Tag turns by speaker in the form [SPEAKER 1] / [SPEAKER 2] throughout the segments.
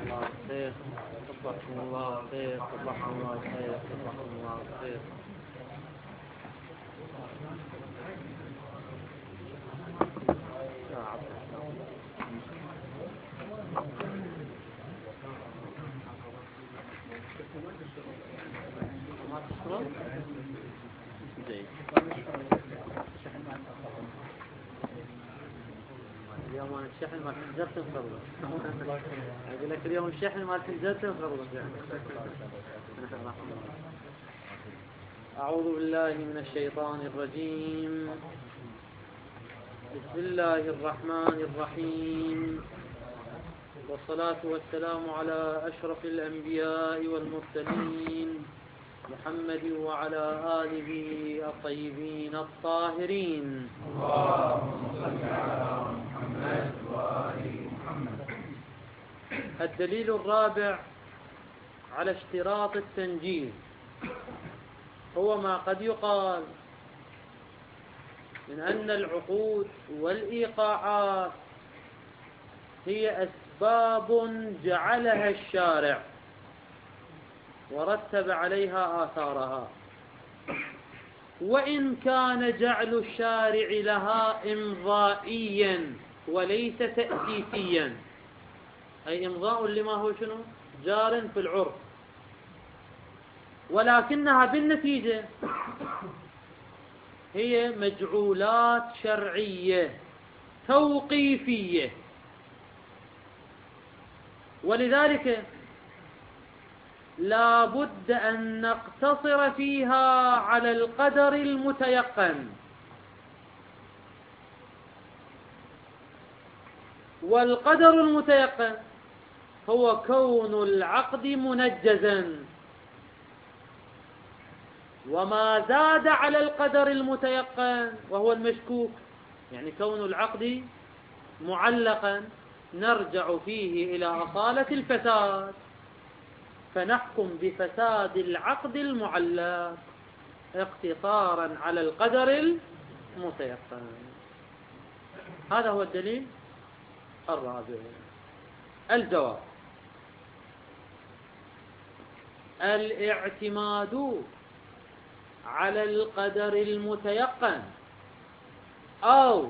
[SPEAKER 1] الله خير، صبحكم الله خير، صبحكم الله خير، صبحكم الله خير. ما تشتغل؟ جيد. اليوم أنا الشحن ما تقدر تنخرط. أقول لك اليوم الشحن ما تقدر تنخرط يعني. أعوذ بالله من الشيطان الرجيم. بسم الله الرحمن الرحيم، والصلاة والسلام على أشرف الأنبياء والمرسلين محمد وعلى آله الطيبين الطاهرين.
[SPEAKER 2] اللهم صل على محمد وآل محمد.
[SPEAKER 1] الدليل الرابع على اشتراط التنجيز هو ما قد يقال من أن العقود والإيقاعات هي أسباب جعلها الشارع ورتب عليها آثارها، وإن كان جعل الشارع لها إمضائيا وليس تأسيسيا، أي إمضاء لما هو شنو؟ جار في العرف، ولكنها بالنتيجة هي مجعولات شرعية توقيفية. ولذلك لا بد أن نقتصر فيها على القدر المتيقن، والقدر المتيقن هو كون العقد منجزا، وما زاد على القدر المتيقن وهو المشكوك، يعني كون العقد معلقا، نرجع فيه إلى أصالة الفساد فنحكم بفساد العقد المعلق اقتصارا على القدر المتيقن. هذا هو الدليل الرابع. الجواب: الاعتماد على القدر المتيقن أو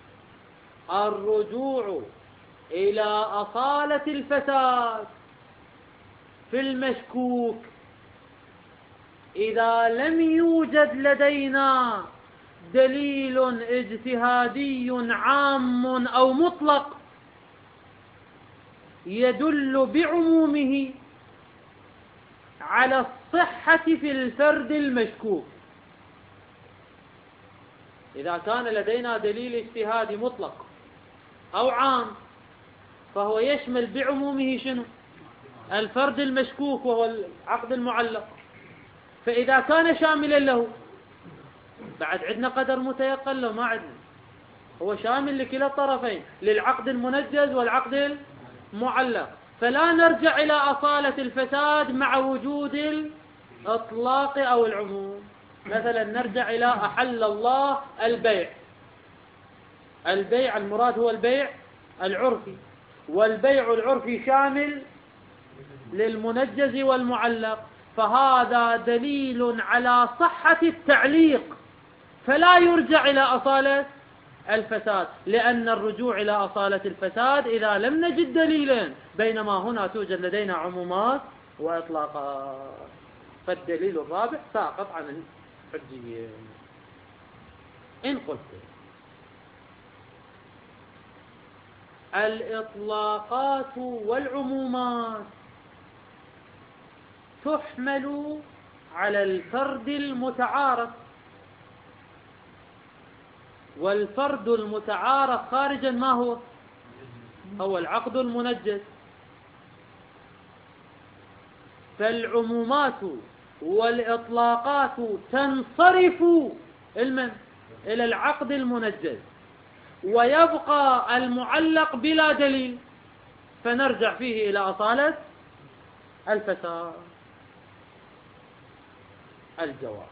[SPEAKER 1] الرجوع إلى أصالة الفساد في المشكوك إذا لم يوجد لدينا دليل اجتهادي عام أو مطلق يدل بعمومه على الصحة في الفرد المشكوك. إذا كان لدينا دليل اجتهادي مطلق أو عام فهو يشمل بعمومه شنو؟ الفرد المشكوك وهو العقد المعلق. فإذا كان شاملا له بعد عندنا قدر متيقن له؟ ما عندنا، هو شامل لكلا الطرفين، للعقد المنجز والعقد المعلق، فلا نرجع إلى أصالة الفساد مع وجود الإطلاق أو العموم. مثلا نرجع إلى أحل الله البيع، البيع المراد هو البيع العرفي، والبيع العرفي شامل للمنجز والمعلق، فهذا دليل على صحة التعليق، فلا يرجع إلى أصالة الفساد، لأن الرجوع إلى أصالة الفساد إذا لم نجد دليلا، بينما هنا توجد لدينا عمومات وإطلاقات. فالدليل الرابع ساقط عن الحجية. إن قلت الإطلاقات والعمومات تحمل على الفرد المتعارف، والفرد المتعارف خارجا ما هو؟ هو العقد المنجز. فالعمومات والإطلاقات تنصرف إلى العقد المنجز، ويبقى المعلق بلا دليل، فنرجع فيه إلى أصالة الفساد. الجواب: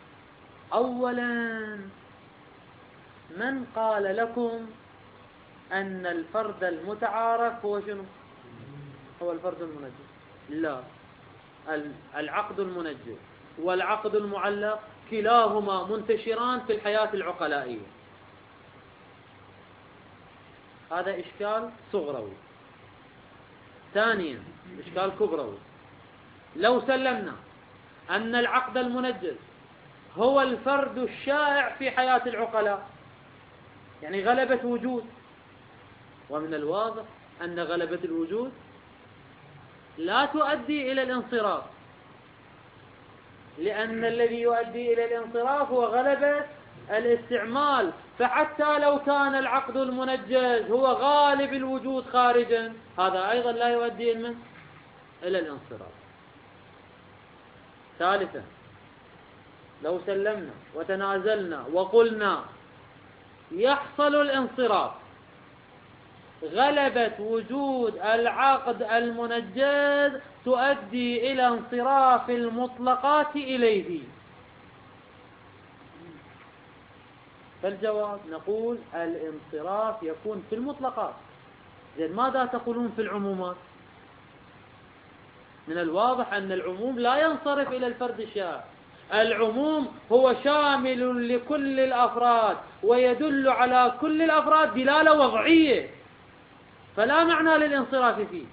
[SPEAKER 1] أولا، من قال لكم أن الفرد المتعارف هو شنو؟ هو الفرد المنجز. لا، العقد المنجز والعقد المعلق كلاهما منتشران في الحياة العقلائية. هذا إشكال صغروي. ثانيا إشكال كبروي، لو سلمنا أن العقد المنجز هو الفرد الشائع في حياة العقلاء، يعني غلبة وجود، ومن الواضح أن غلبة الوجود لا تؤدي إلى الانصراف، لأن الذي يؤدي إلى الانصراف هو غلبة الاستعمال. فحتى لو كان العقد المنجز هو غالب الوجود خارجا، هذا أيضا لا يؤدي إلى الانصراف. ثالثا، لو سلمنا وتنازلنا وقلنا يحصل الانصراف، غلبة وجود العقد المنجز تؤدي إلى انصراف المطلقات إليه، فالجواب نقول الانصراف يكون في المطلقات. إذن ماذا تقولون في العمومات؟ من الواضح أن العموم لا ينصرف إلى الفرد الشائع. العموم هو شامل لكل الأفراد ويدل على كل الأفراد دلالة وضعية، فلا معنى للانصراف فيه.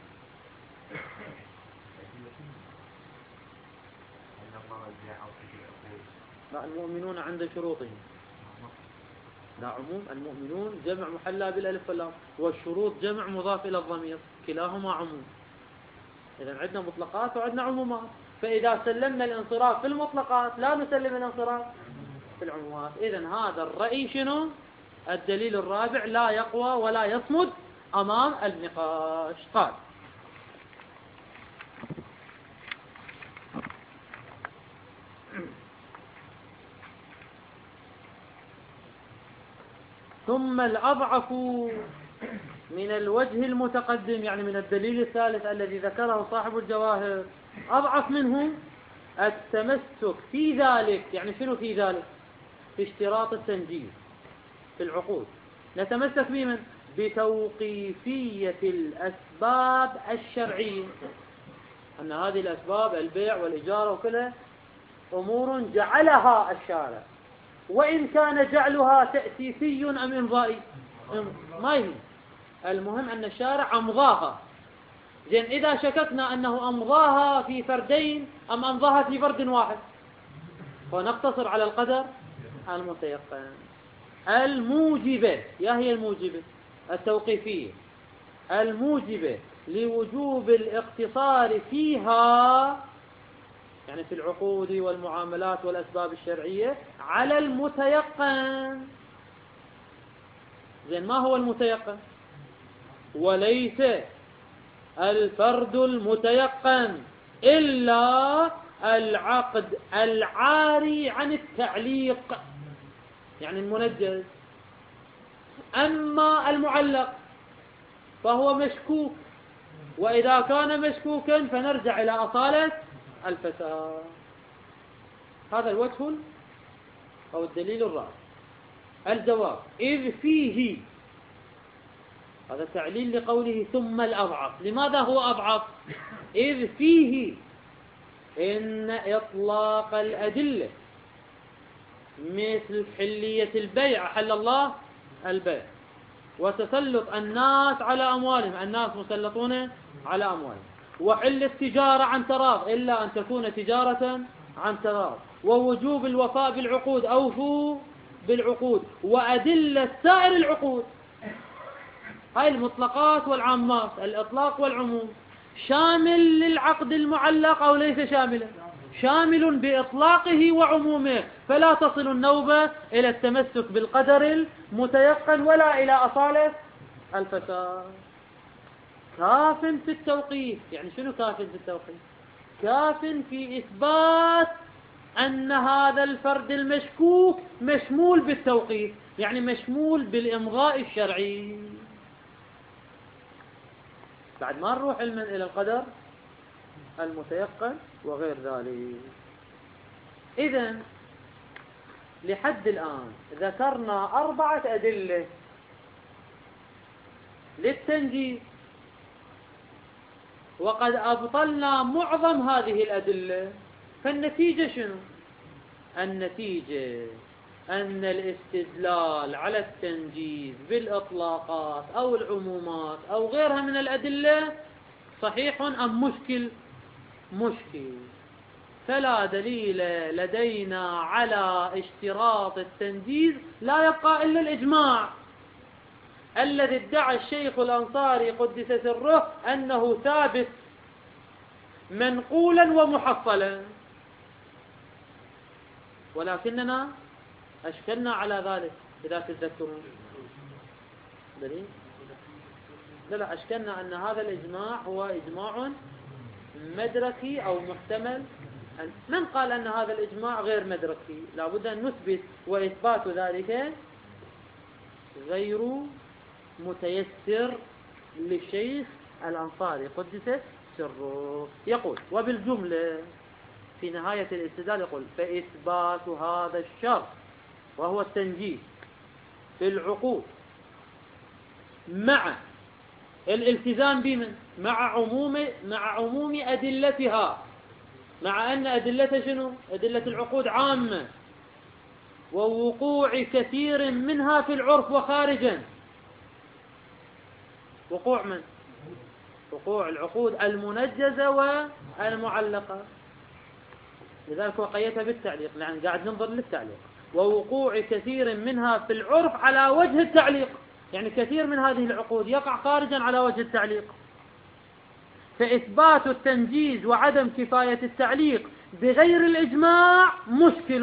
[SPEAKER 1] لا، المؤمنون عند شروطهم. لا، عموم المؤمنون جمع محلى بالالف واللام، والشروط جمع مضاف إلى الضمير، كلاهما عموم. إذن عندنا مطلقات وعندنا عمومات، فإذا سلمنا الانصراف في المطلقات لا نسلم الانصراف في العمومات. إذن هذا الرأي شنو؟ الدليل الرابع لا يقوى ولا يصمد أمام النقاش. قال: ثم الأضعف من الوجه المتقدم، يعني من الدليل الثالث الذي ذكره صاحب الجواهر، أضعف منه التمسك في ذلك. يعني شنو في ذلك؟ في اشتراط التنجيز في العقود. نتمسك بمن؟ بتوقيفية الأسباب الشرعية، أن هذه الأسباب البيع والإجارة وكلها أمور جعلها الشارع، وإن كان جعلها تأسيسي أم إمضائي ما يهم، المهم أن الشارع أمضاها. زين، إذا شككنا أنه أمضاها في فردين أم أمضاها في فرد واحد، فنقتصر على القدر المتيقن. الموجبة، يا هي الموجبة التوقيفية الموجبة لوجوب الاقتصار فيها، يعني في العقود والمعاملات والأسباب الشرعية، على المتيقن. زين، ما هو المتيقن؟ وليس الفرد المتيقن إلا العقد العاري عن التعليق، يعني المنجز. أما المعلق فهو مشكوك، وإذا كان مشكوكا فنرجع إلى أصالة الفساد. هذا الوجه أو الدليل الرابع. الجواب: إذ فيه، هذا تعليل لقوله ثم الأضعف. لماذا هو أضعف؟ إذ فيه إن إطلاق الأدلة مثل حلية البيع، حل الله البيع، وتسلط الناس على أموالهم، الناس مسلطون على أموالهم، وحل التجارة عن تراض إلا أن تكون تجارة عن تراض، ووجوب الوفاء بالعقود، أوفوا بالعقود، وأدلة سائر العقود. هاي المطلقات والعامات، الإطلاق والعموم، شامل للعقد المعلق أو ليس شاملا؟ شامل بإطلاقه وعمومه، فلا تصل النوبة إلى التمسك بالقدر المتيقن ولا إلى أصالة الفساد. كاف في التوقيف. يعني شنو كاف في التوقيف؟ كاف في إثبات أن هذا الفرد المشكوك مشمول بالتوقيف، يعني مشمول بالإمضاء الشرعي. بعد ما نروح علما إلى القدر المتيقن وغير ذلك. إذن لحد الآن ذكرنا 4 أدلة للتنجيز، وقد أبطلنا معظم هذه الأدلة. فالنتيجة شنو؟ النتيجة أن الاستدلال على التنجيز بالإطلاقات أو العمومات أو غيرها من الأدلة صحيح أم مشكل؟ مشكل. فلا دليل لدينا على اشتراط التنجيز، لا يبقى إلا الإجماع الذي ادعى الشيخ الأنصاري قدس سره أنه ثابت منقولا ومحصلا، ولكننا أشكلنا على ذلك إذا تتذكرون. دليل؟ لا أشكلنا أن هذا الإجماع هو إجماع مدركي أو محتمل. من قال أن هذا الإجماع غير مدركي؟ لابد أن نثبت، وإثبات ذلك غير متيسر للشيخ الأنصاري قدس سره. يقول وبالجملة في نهاية الاستدلال يقول: فإثبات هذا الشرط وهو التنجيز في العقود مع الالتزام بمن؟ مع عموم أدلتها، مع أن أدلة شنو؟ أدلة العقود عامة، ووقوع كثير منها في العرف وخارجا. وقوع من؟ وقوع العقود المنجزة والمعلقة، لذلك هو قيدها بالتعليق، يعني قاعد ننظر للتعليق. ووقوع كثير منها في العرف على وجه التعليق، يعني كثير من هذه العقود يقع خارجا على وجه التعليق. فإثبات التنجيز وعدم كفاية التعليق بغير الإجماع مشكل.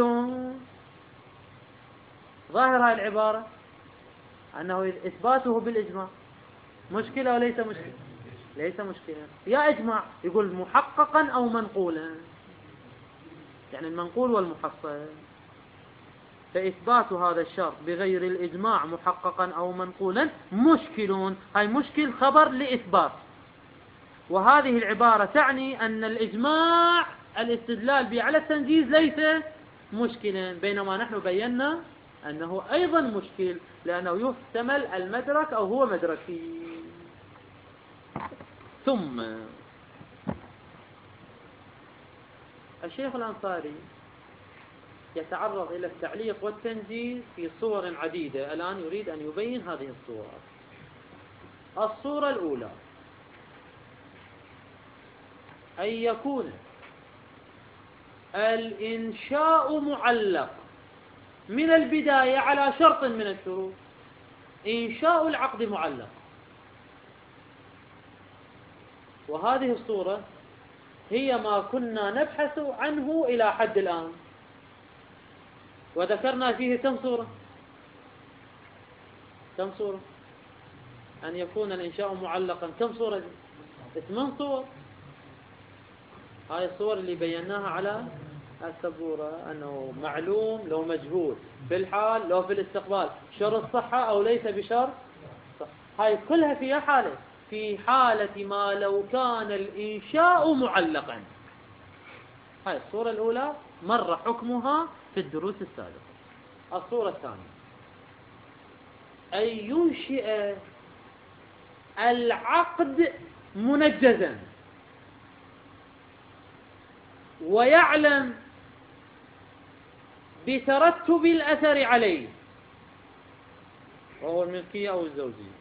[SPEAKER 1] ظاهر هذه العبارة أنه إثباته بالإجماع مشكلة وليس مشكلة؟ ليس مشكلة. يا إجماع يقول محققا أو منقولا، يعني المنقول والمحصل. فإثبات هذا الشرط بغير الإجماع محققا أو منقولا مشكل. هاي مشكل خبر لإثبات. وهذه العبارة تعني أن الإجماع الاستدلال به على التنجيز ليس مشكلا، بينما نحن بينا أنه أيضا مشكل، لأنه يحتمل المدرك أو هو مدركي. ثم الشيخ الأنصاري يتعرض إلى التعليق والتنجيز في صور عديدة. الآن يريد أن يبين هذه الصور. الصورة الأولى أن يكون الإنشاء معلق من البداية على شرط من الشروط. إنشاء العقد معلق، وهذه الصورة هي ما كنا نبحث عنه إلى حد الآن، وذكرنا فيه كم صورة؟ كم صورة؟ أن يكون الإنشاء معلقا كم صورة؟ 8 صور. هاي الصور اللي بيناها على السبورة، أنه معلوم لو مجهول، في الحال لو في الاستقبال، شرط صحة أو ليس بشرط صح. هاي كلها فيها حالة، في حالة ما لو كان الإنشاء معلقا. هاي الصورة الأولى مر حكمها في الدروس السابقة. الصورة الثانية أن ينشئ العقد منجزا ويعلم بترتب الأثر عليه، وهو الملكية أو الزوجية،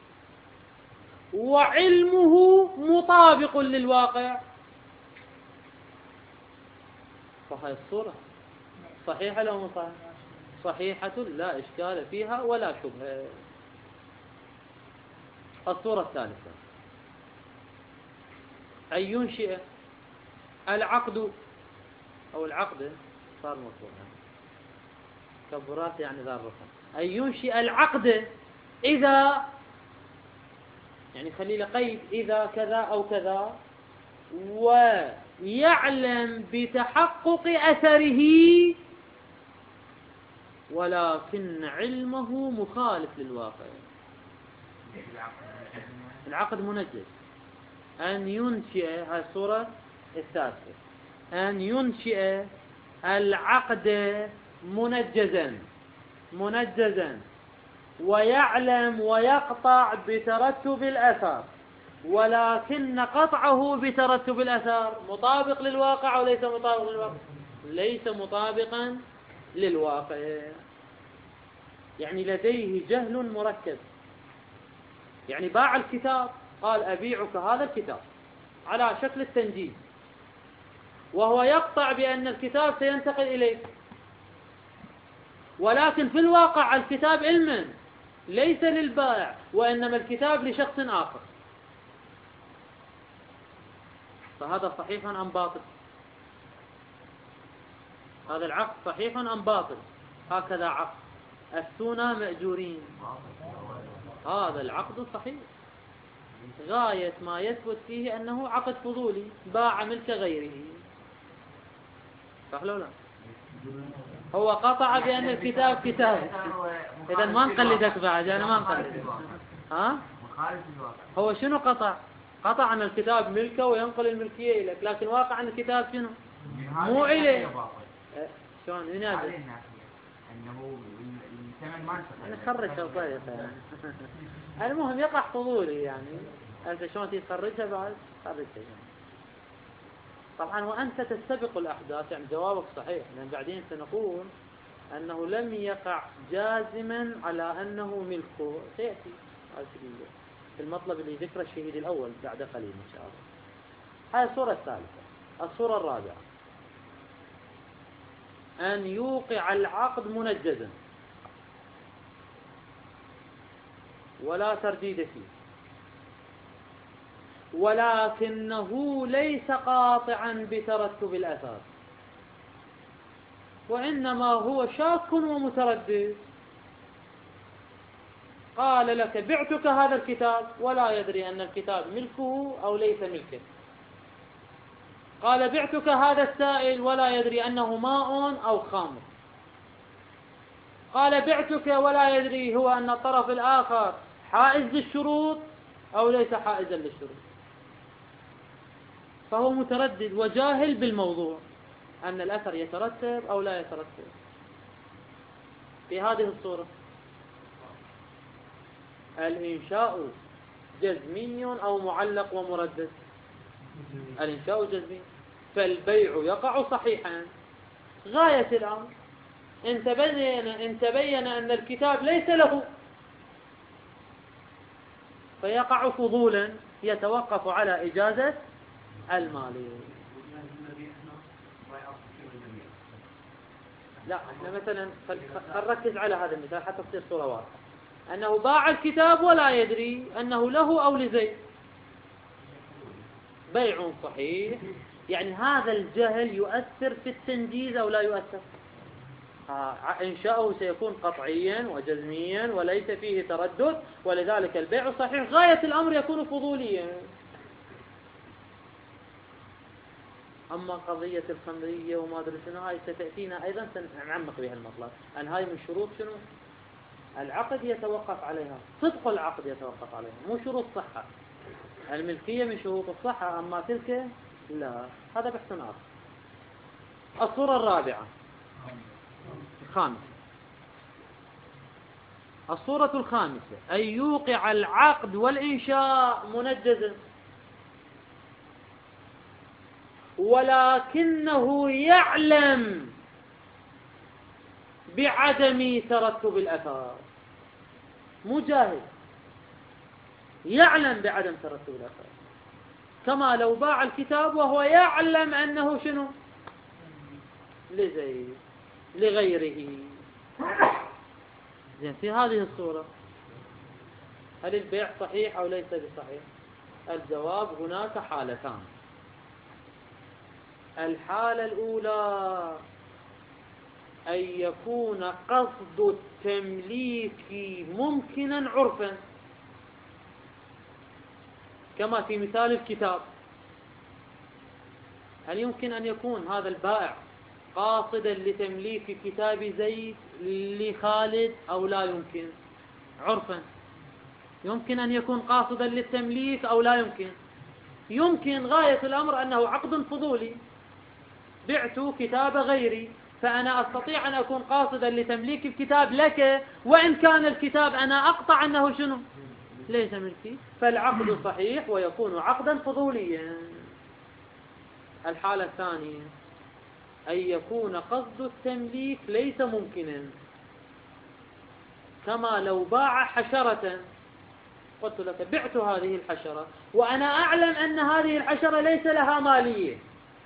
[SPEAKER 1] وعلمه مطابق للواقع. فهذه الصورة صحيحة لو مصحيحة؟ صحيحة لا إشكال فيها ولا شبهة. الصورة الثالثة أن ينشئ العقد أو العقد صار مصورها كبرات يعني ذا الرقم. أن ينشئ العقد إذا، يعني خلي له قيد، إذا كذا أو كذا، ويعلم بتحقق أثره، ولكن علمه مخالف للواقع. العقد منجز. أن ينشئ، هذه الصورة الثالثة، أن ينشئ العقد منجزا ويعلم ويقطع بترتب الأثر، ولكن قطعه بترتب الأثر مطابق للواقع أو ليس مطابق للواقع؟ ليس مطابقا للواقع، يعني لديه جهل مركب. يعني باع الكتاب، قال أبيعك هذا الكتاب على شكل التنجيز، وهو يقطع بأن الكتاب سينتقل إليك، ولكن في الواقع الكتاب علما ليس للبائع، وإنما الكتاب لشخص آخر. فهذا صحيح أم باطل؟ هذا العقد صحيح أم باطل؟ هكذا عقد أفتونا مأجورين. هذا العقد صحيح، غاية ما يثبت فيه أنه عقد فضولي، باع ملك غيره، صح لو لا؟ هو قطع بأن الكتاب كتاب. إذا ما نقلدك بعد، أنا ما نقلدك. ها؟ هو شنو قطع؟ قطع أن الكتاب ملكه وينقل الملكية إليك، لكن واقع أن الكتاب شنو؟ مو إليه. شلون ينادي؟
[SPEAKER 2] أنه الثمن ما
[SPEAKER 1] نخرجها بطريقة. المهم يقع فضولي، يعني أنت شلون تخرجها بعد؟ خرجها يعني. طبعا وأنت تستبق الأحداث، يعني جوابك صحيح، لأن بعدين سنقول أنه لم يقع جازما على أنه ملكه، سيأتي في المطلب اللي ذكر الشهيد الأول بعد قليل إن شاء الله. هذه الصورة الثالثة. الصورة الرابعة أن يوقع العقد منجزا ولا ترديد فيه، ولكنه ليس قاطعا بترتب الأثار، وإنما هو شاك ومتردد. قال لك بعتك هذا الكتاب ولا يدري أن الكتاب ملكه أو ليس ملكه. قال بعتك هذا السائل ولا يدري أنه ماء أو خمر. قال بعتك ولا يدري هو أن الطرف الآخر حائز للشروط أو ليس حائزا للشروط. فهو متردد وجاهل بالموضوع، أن الأثر يترتب أو لا يترتب. في هذه الصورة الإنشاء جزمي أو معلق ومردد؟ الإنشاء جزمي، فالبيع يقع صحيحا. غاية الأمر إن تبين أن الكتاب ليس له، فيقع فضولا يتوقف على إجازة المالي. لا، احنا مثلا نركز على هذا المثال حتى تصير صورة واضحة. أنه باع الكتاب ولا يدري أنه له أو لزيد، بيع صحيح. يعني هذا الجهل يؤثر في التنجيز أو لا يؤثر؟ إنشاؤه سيكون قطعيا وجزميا وليس فيه تردد، ولذلك البيع صحيح. غاية الأمر يكون فضوليا. أما قضية الخمرية وما أدري شنو، هاي ستأتينا أيضا، سنعمق بها المطلب. أن هاي من شروط شنو؟ العقد يتوقف عليها، صدق العقد يتوقف عليها، مو شروط صحة. الملكية من شروط الصحة، أما تلك لا. هذا بحث آخر. الصورة الرابعة الخامسة. الصورة الخامسة أن يوقع العقد والإنشاء منجزا، ولكنه يعلم بعدم ترتب الأثار. مجاهد يعلم بعدم ترتب الأثار، كما لو باع الكتاب وهو يعلم أنه شنو؟ لزيد لغيره. زين، في هذه الصورة هل البيع صحيح أو ليس بصحيح؟ الجواب هناك حالتان. الحالة الأولى أن يكون قصد التمليك ممكنا عرفا، كما في مثال الكتاب. هل يمكن أن يكون هذا البائع قاصدا لتمليك كتاب زيد لخالد أو لا يمكن؟ عرفا يمكن أن يكون قاصدا للتمليك أو لا يمكن؟ يمكن. غاية الأمر أنه عقد فضولي، بعت كتاب غيري، فأنا أستطيع أن أكون قاصدا لتمليك الكتاب لك، وإن كان الكتاب أنا أقطع أنه شنو؟ ليس ملكي، فالعقد صحيح ويكون عقدا فضوليا. الحالة الثانية أن يكون قصد التمليك ليس ممكنا، كما لو باع حشرة، قلت لك بعت هذه الحشرة وأنا أعلم أن هذه الحشرة ليس لها مالية،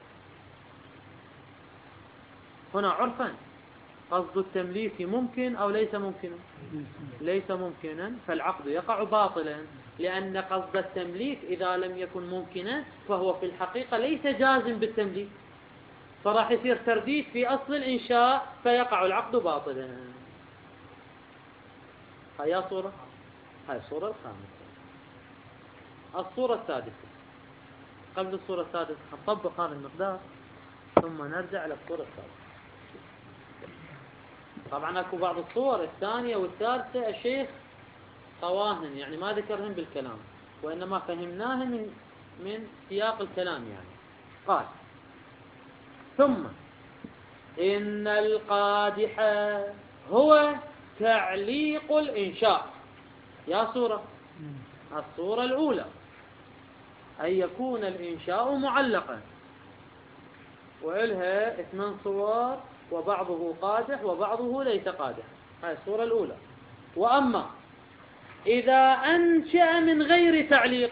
[SPEAKER 1] هنا عرفا قصد التمليك ممكن أو ليس ممكنا؟ ليس ممكنا، فالعقد يقع باطلا، لأن قصد التمليك إذا لم يكن ممكنا فهو في الحقيقة ليس جازم بالتمليك، فراح يصير ترديد في أصل الإنشاء فيقع العقد باطلا. هيا صورة، هاي الصورة الخامسة. الصورة السادسة، قبل الصورة السادسة نطبق هذا المقدار ثم نرجع للصورة السادسة. طبعا اكو بعض الصور الثانية والثالثة الشيخ طواهن، يعني ما ذكرهم بالكلام وإنما فهمناهم من سياق الكلام. يعني قال: ثم إن القادح هو تعليق الإنشاء. يا صورة، الصورة الأولى أن يكون الإنشاء معلقا، وإلها 8 صور وبعضه قادح وبعضه ليس قادح. هذه الصورة الأولى. وأما إذا أنشأ من غير تعليق،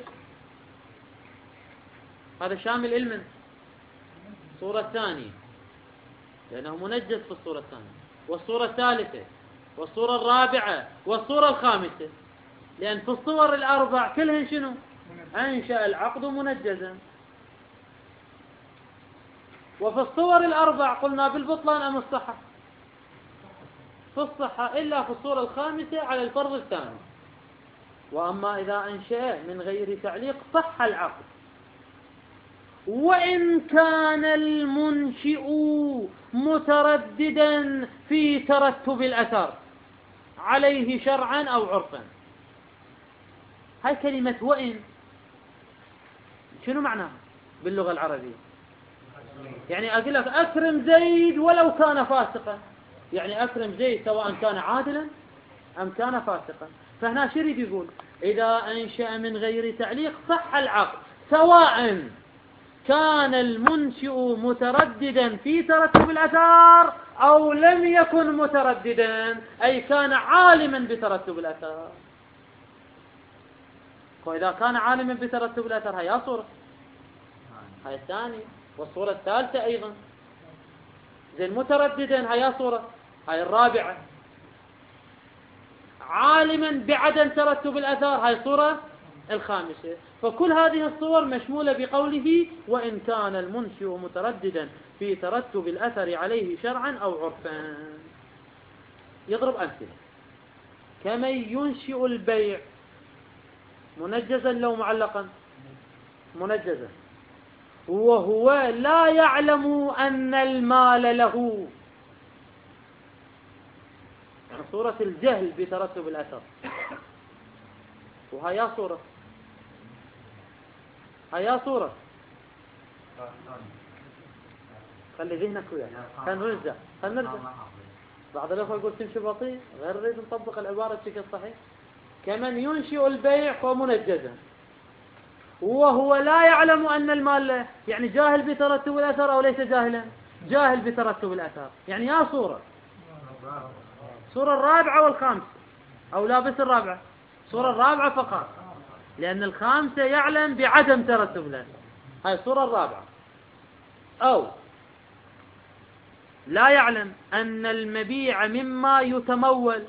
[SPEAKER 1] هذا شامل المن الصورة الثانية لأنه منجز في الصورة الثانية، والصورة الثالثة والصورة الرابعة والصورة الخامسة، لأن في الصور الأربع كلهن شنو؟ أنشأ العقد منجزا. وفي الصور الأربع قلنا بالبطلان أم الصحة؟ في الصحة، إلا في الصورة الخامسة على الفرض الثاني. وأما إذا أنشأ من غير تعليق صح العقد، وإن كان المنشئ مترددا في ترتب الأثر عليه شرعا أو عرفا. هاي كلمة وإن شنو معناها باللغة العربية؟ يعني أقول لك أكرم زيد ولو كان فاسقا، يعني أكرم زيد سواء كان عادلا أم كان فاسقا. فهنا شو يريد يقول؟ إذا أنشأ من غير تعليق صح العقد، سواء كان المنشئ مترددا في ترتب الأثار أو لم يكن مترددا، أي كان عالما بترتب الأثار. وإذا كان عالما بترتب الأثر هي صورة، هي الثانية، والصورة الثالثة أيضا. زين مترددا هي صورة، هي الرابعة. عالما بعدم ترتب الأثار هي صورة الخامسة. فكل هذه الصور مشمولة بقوله وإن كان المنشئ مترددا في ترتب الأثر عليه شرعا أو عرفا. يضرب أمثلة: كمن ينشئ البيع منجزا لو معلقا، منجزا وهو لا يعلم أن المال له، يعني صورة الجهل بترتب الأثر. وهي صورة، هي صورة. خلي ذهنك وياك، خلينا نرجع. بعض الأخوة يقول تمشي بطيء، غير نريد نطبق العبارة بشكل صحيح. كمن ينشئ البيع فمنجزا وهو لا يعلم أن المال له، يعني جاهل بترتب الأثر أو ليس جاهلا؟ جاهل بترتب الأثر. يعني يا صورة، صورة الرابعة والخامسة، أو لا بس الرابعة، صورة الرابعة فقط، لأن الخامسة يعلم بعدم ترتب الأثر. هاي الصورة الرابعة. أو لا يعلم أن المبيع مما يتمول،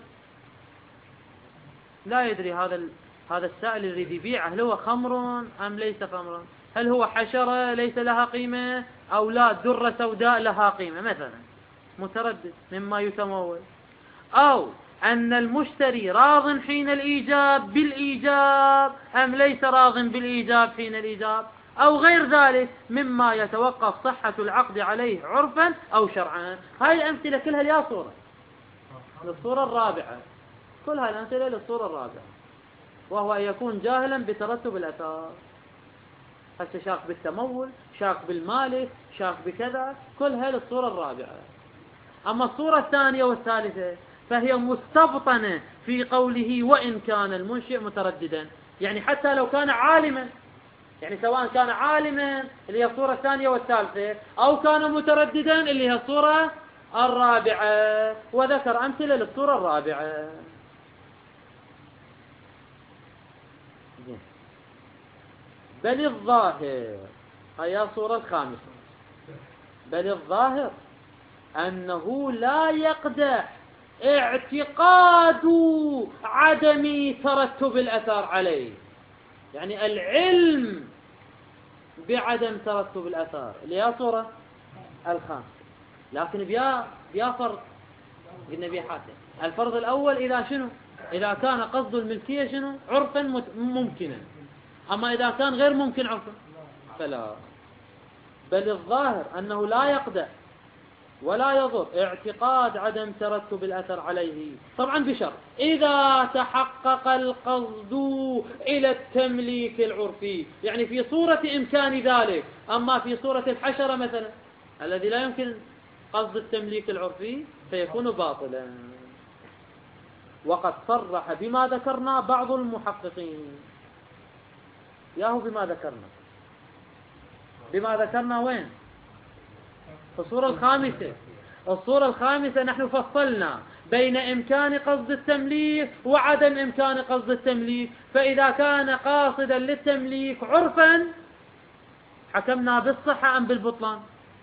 [SPEAKER 1] لا يدري هذا السائل يريد يبيع هل هو خمر أم ليس خمرا، هل هو حشرة ليس لها قيمة أو لا درة سوداء لها قيمة مثلا، متردد مما يتمول. أو أن المشتري راض حين الإيجاب بالإيجاب أم ليس راض بالإيجاب حين الإيجاب، أو غير ذلك مما يتوقف صحة العقد عليه عرفا أو شرعا. هاي الأمثلة كلها يا صورة للصورة الرابعة، كلها الأمثلة للصورة الرابعة، وهو أن يكون جاهلا بترتب الأثار. هسه شاك بالتمول، شاك بالمالك، شاك بكذا، كلها للصورة الرابعة. أما الصورة الثانية والثالثة فهي مستبطنة في قوله وإن كان المنشئ مترددا، يعني حتى لو كان عالما، يعني سواء كان عالما اللي هي الصورة الثانية والثالثة أو كان مترددا اللي هي الصورة الرابعة، وذكر أمثلة للصورة الرابعة. بل الظاهر، هي الصورة الخامسة، بل الظاهر أنه لا يقدح اعتقاد عدم ترتب الأثر عليه، يعني العلم بعدم ترتب الأثر اللي هي الصورة الخامسة، لكن بيا فرض قلنا بيه حاتم. الفرض الأول إذا شنو؟ إذا كان قصد الملكية شنو؟ عرفا ممكنا، أما إذا كان غير ممكن عرفا فلا. بل الظاهر أنه لا يقدح ولا يضر اعتقاد عدم ترتب الأثر عليه، طبعا بشرط إذا تحقق القصد إلى التمليك العرفي، يعني في صورة إمكان ذلك. أما في صورة الحشرة مثلا الذي لا يمكن قصد التمليك العرفي فيكون باطلا. وقد صرح بما ذكرنا بعض المحققين، ياهو بما ذكرنا وين؟ في الصورة الخامسة. الصورة الخامسة نحن فصلنا بين إمكان قصد التمليك وعدم إمكان قصد التمليك، فإذا كان قاصدا للتمليك عرفا حكمنا بالصحة أم بالبطلان؟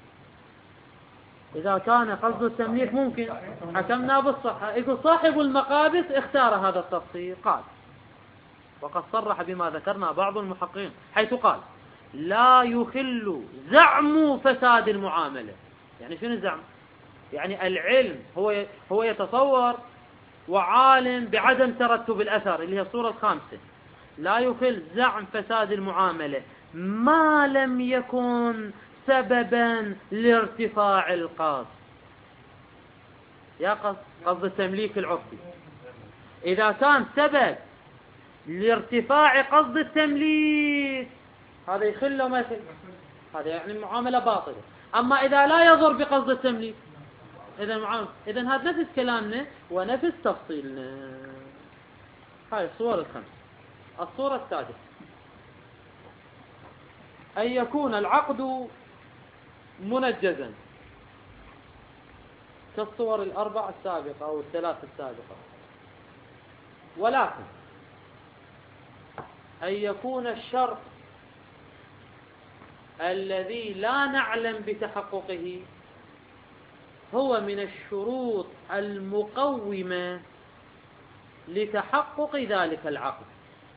[SPEAKER 1] إذا كان قصد التمليك ممكن حكمنا بالصحة. يقول صاحب المقابس اختار هذا التفصيل، قال وقد صرح بما ذكرنا بعض المحققين حيث قال لا يخل زعم فساد المعاملة. يعني شنو الزعم؟ يعني العلم هو يتصور وعالم بعدم ترتب الأثر اللي هي الصورة الخامسة. لا يخل زعم فساد المعاملة ما لم يكن سببا لارتفاع القصد. يا قصد التمليك العرفي إذا كان سبب لارتفاع قصد التمليك هذا يخل مثل هذا، يعني المعاملة باطلة. أما إذا لا يضر بقصد التمليك إذن هذا نفس كلامنا ونفس تفصيلنا. هاي الصورة الخمس. الصورة السادسة أن يكون العقد منجزا كالصور الأربع السابقة أو الثلاث السابقة، ولكن أن يكون الشرط الذي لا نعلم بتحققه هو من الشروط المقومة لتحقق ذلك العقد.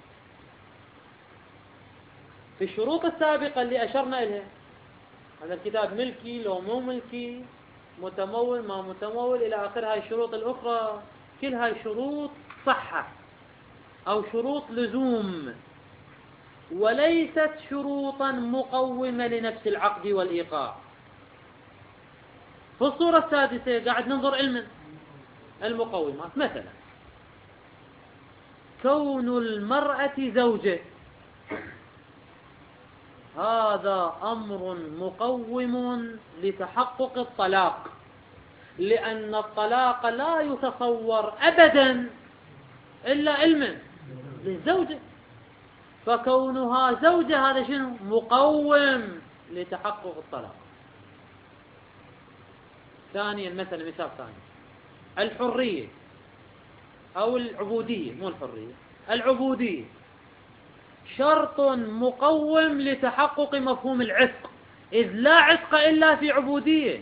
[SPEAKER 1] في الشروط السابقة اللي أشرنا إليها، هذا الكتاب ملكي لو مو ملكي، متمول ما متمول إلى آخر هاي الشروط الأخرى، كل هاي شروط صحة أو شروط لزوم، وليست شروطا مقومة لنفس العقد والإيقاع. في الصورة السادسة قاعد ننظر علما المقومات، مثلا كون المرأة زوجة، هذا أمر مقوم لتحقق الطلاق، لأن الطلاق لا يتصور أبدا إلا علما للزوجة، فكونها زوجة هذا شنو؟ مقوم لتحقق الطلاق. ثانيا مثلا مثال ثاني، الحرية أو العبودية، مو الحرية، العبودية شرط مقوم لتحقق مفهوم العتق، إذ لا عتق إلا في عبودية.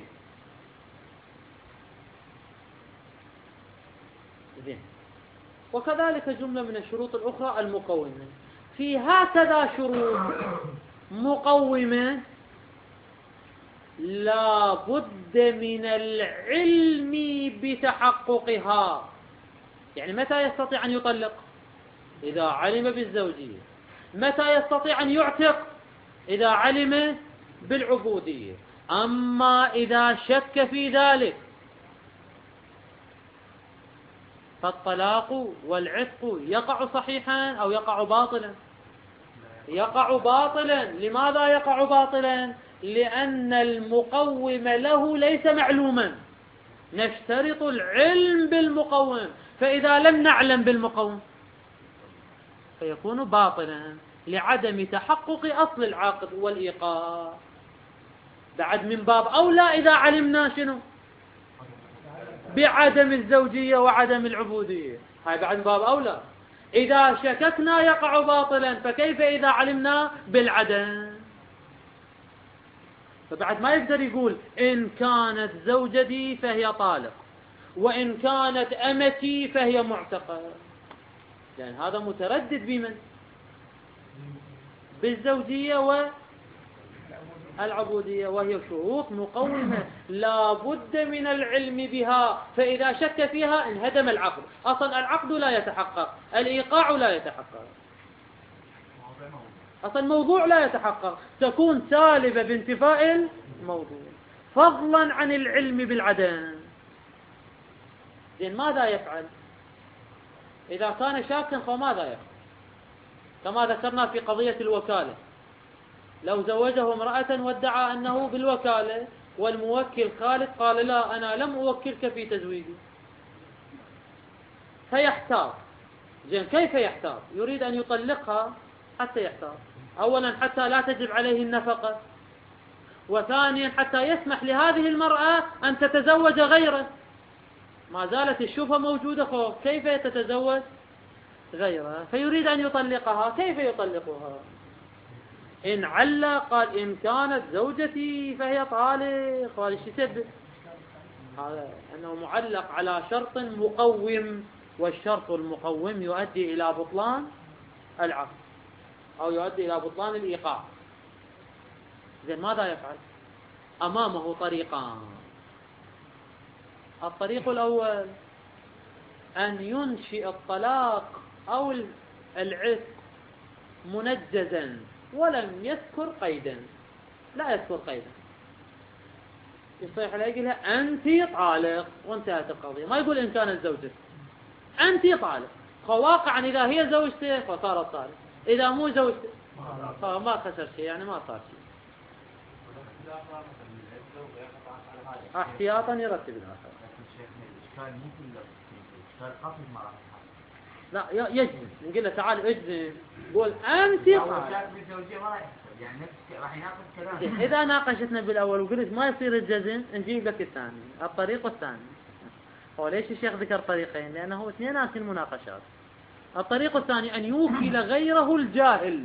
[SPEAKER 1] وكذلك جملة من الشروط الأخرى المقومة. في هكذا شروط مقومة لا بد من العلم بتحققها. يعني متى يستطيع أن يطلق؟ إذا علم بالزوجية. متى يستطيع أن يعتق؟ إذا علم بالعبودية. أما إذا شك في ذلك فالطلاق والعتق يقع صحيحا أو يقع باطلا؟ يقع باطلا. لماذا يقع باطلا؟ لأن المقوم له ليس معلوما، نشترط العلم بالمقوم، فإذا لم نعلم بالمقوم فيكون باطلا لعدم تحقق أصل العقد والإيقاع. بعد من باب أولى إذا علمنا شنو بعدم الزوجية وعدم العبودية، هاي بعد باب أولى. إذا شككنا يقع باطلا، فكيف إذا علمنا بالعدم؟ فبعد ما يقدر يقول إن كانت زوجتي فهي طالق، وإن كانت أمتي فهي معتقة، لأن هذا متردد بمن؟ بالزوجية والعبودية، وهي شروط مقومة لا بد من العلم بها، فإذا شك فيها انهدم العقد. أصلا العقد لا يتحقق، الإيقاع لا يتحقق، أصلا الموضوع لا يتحقق، تكون سالبة بانتفاء الموضوع، فضلا عن العلم بالعدم. إذن ماذا يفعل؟ إذا كان شاكا فماذا يفعل؟ كما ذكرنا في قضية الوكالة، لو زوجه امرأة وادعى أنه بالوكالة والموكل خالد قال لا أنا لم أوكلك في تزويجي، فيحتار. زين كيف يحتار؟ يريد أن يطلقها حتى يحتار، أولا حتى لا تجب عليه النفقة، وثانيا حتى يسمح لهذه المرأة أن تتزوج غيره، ما زالت الشبهة موجودة، كيف تتزوج غيرها؟ فيريد أن يطلقها، كيف يطلقها؟ إن علا قال إن كانت زوجتي فهي طالق، قال ايش يسبب؟ هذا أنه معلق على شرط مقوم، والشرط المقوم يؤدي إلى بطلان العقد أو يؤدي إلى بطلان الإيقاع. إذن ماذا يفعل؟ أمامه طريقان. الطريق الأول أن ينشئ الطلاق أو العتق منجزا ولم يذكر قيدا، لا يذكر قيدا، يصيح لا يقول لها أنت طالق وانتهت القضية، ما يقول إن كانت زوجتك، أنت طالق، فواقعا إذا هي زوجته فصارت طالق، إذا مو زوجته فما خسر شيء، يعني ما صار شيء. احتياطا يرتب الآخر. لا يجزم، نقول له تعال اجزم، قول أنت طالق. إذا ناقشتنا بالأول وقلت ما يصير الجزم نجيب لك الثاني، الطريق الثاني. هو ليش الشيخ ذكر طريقين؟ لأنه اثنين في المناقشات. الطريق الثاني أن يوكل غيره الجاهل،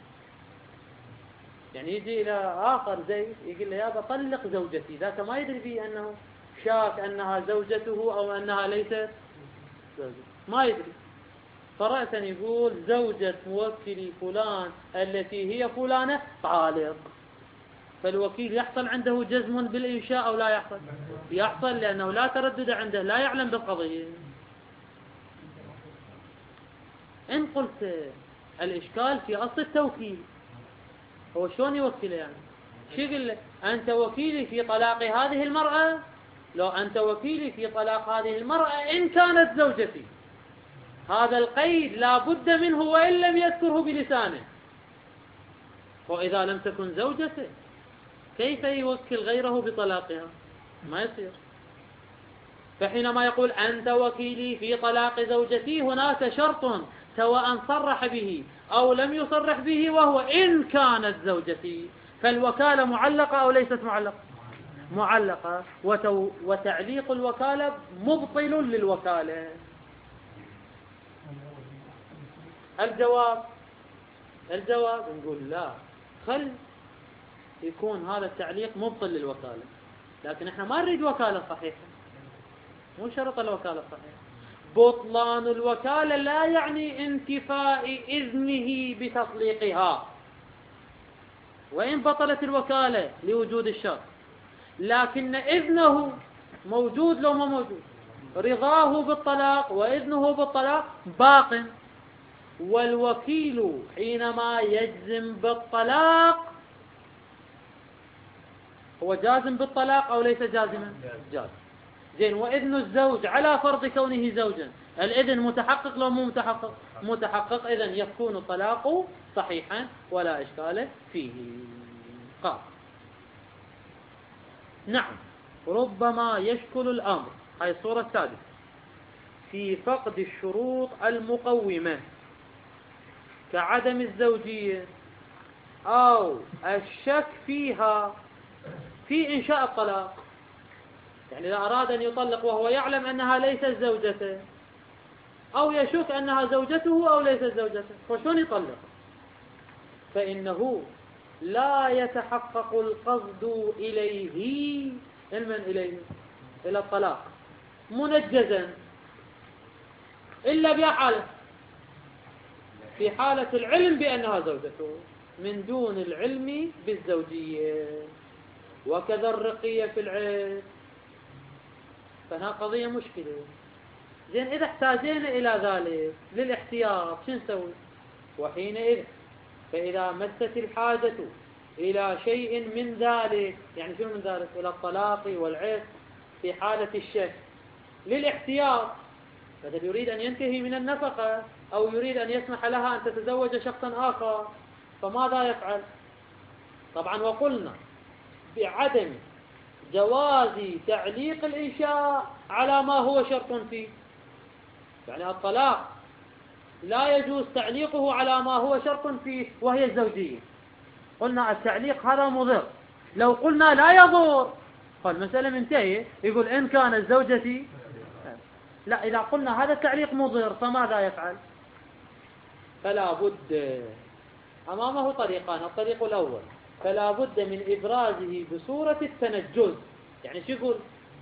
[SPEAKER 1] يعني يجي إلى آخر زيد يقول له يابا طلق زوجتي، ذاك ما يدري فيه أنه شاك أنها زوجته أو أنها ليست زوجته، ما يدري، فرأسا يقول زوجة موكلي فلان التي هي فلانة طالق، فالوكيل يحصل عنده جزم بالإنشاء أو لا يحصل؟ يحصل، لأنه لا تردد عنده، لا يعلم بالقضية. إن قلت الإشكال في أصل التوكيل، هو شلون يوكله يعني؟ شو يقول له؟ أنت وكيلي في طلاق هذه المرأة، لو أنت وكيلي في طلاق هذه المرأة إن كانت زوجتي، هذا القيد لا بد منه وإن لم يذكره بلسانه، وإذا لم تكن زوجته كيف يوكل غيره بطلاقها؟ ما يصير. فحينما يقول أنت وكيلي في طلاق زوجتي، هناك شرط سواء صرح به أو لم يصرح به، وهو إن كانت زوجتي، فالوكالة معلقة أو ليست معلقة؟ معلقة، وتعليق الوكالة مبطل للوكالة. الجواب نقول لا، خل يكون هذا التعليق مبطل للوكالة، لكن احنا ما نريد وكالة صحيحة، مو شرط الوكالة صحيحة. بطلان الوكالة لا يعني انتفاء إذنه بتطليقها، وإن بطلت الوكالة لوجود الشرط، لكن إذنه موجود لو ما موجود، رضاه بالطلاق وإذنه بالطلاق باق. والوكيل حينما يجزم بالطلاق هو جازم بالطلاق أو ليس جازما؟ جازم. زين، وإذن الزوج على فرض كونه زوجا، الإذن متحقق لو مو متحقق؟ متحقق، إذن يكون الطلاق صحيحا ولا إشكال فيه. قال نعم ربما يشكل الأمر هاي الصورة السادسة في فقد الشروط المقومة كعدم الزوجية أو الشك فيها في إنشاء الطلاق. يعني إذا أراد أن يطلق وهو يعلم أنها ليست زوجته أو يشك أنها زوجته أو ليست زوجته، فشون يطلق؟ فإنه لا يتحقق القصد إليه، علما إليه، إلى الطلاق منجزا إلا بحالة، في حالة العلم بأنها زوجته من دون العلم بالزوجية. وكذا الرقية في العلم، فهنا قضية مشكلة. زين إذا احتاجنا إلى ذلك للاحتياط شو نسوي؟ وحينئذ فإذا مست الحاجة إلى شيء من ذلك، يعني شو من ذلك؟ إلى الطلاق والعتق في حالة الشك للاحتياط، فإذا يريد أن ينتهي من النفقة أو يريد أن يسمح لها أن تتزوج شخصا آخر، فماذا يفعل؟ طبعا وقلنا بعدم جواز تعليق الإنشاء على ما هو شرط فيه، يعني الطلاق لا يجوز تعليقه على ما هو شرط فيه وهي الزوجية. قلنا التعليق هذا مضر. لو قلنا لا يضر فالمسألة منتهية، يقول إن كانت زوجتي. لا، إذا قلنا هذا التعليق مضر فماذا يفعل؟ فلا بد أمامه طريقان. الطريق الأول فلا بد من إبرازه بصورة التنجز، يعني شو يقول؟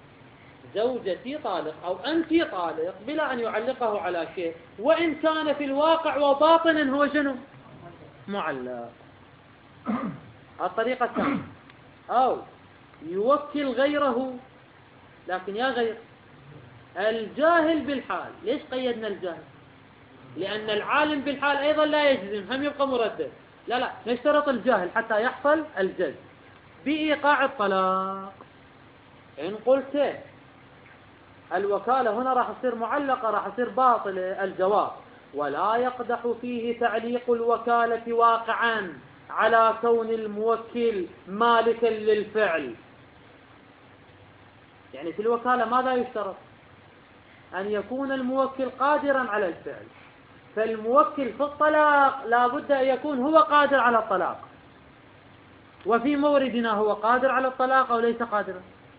[SPEAKER 1] زوجتي طالق أو أنت طالق، بلا أن يعلقه على شيء، وإن كان في الواقع وباطنا هو شنو؟ معلق. الطريقة الثانية أو يوكل غيره، لكن يا غير الجاهل بالحال. ليش قيدنا الجاهل؟ لأن العالم بالحال أيضا لا يجزم، هم يبقى مردد. لا نشترط الجاهل حتى يحصل الجزم بإيقاع الطلاق. إن قلت الوكالة هنا راح تصير معلقة، راح تصير باطلة. الجواب ولا يقدح فيه تعليق الوكالة واقعا على كون الموكل مالكا للفعل. يعني في الوكالة ماذا يشترط؟ أن يكون الموكل قادرا على الفعل. فالموكل في الطلاق لا بد أن يكون هو قادر على الطلاق، وفي موردنا هو قادر على الطلاق أو ليس قادرا؟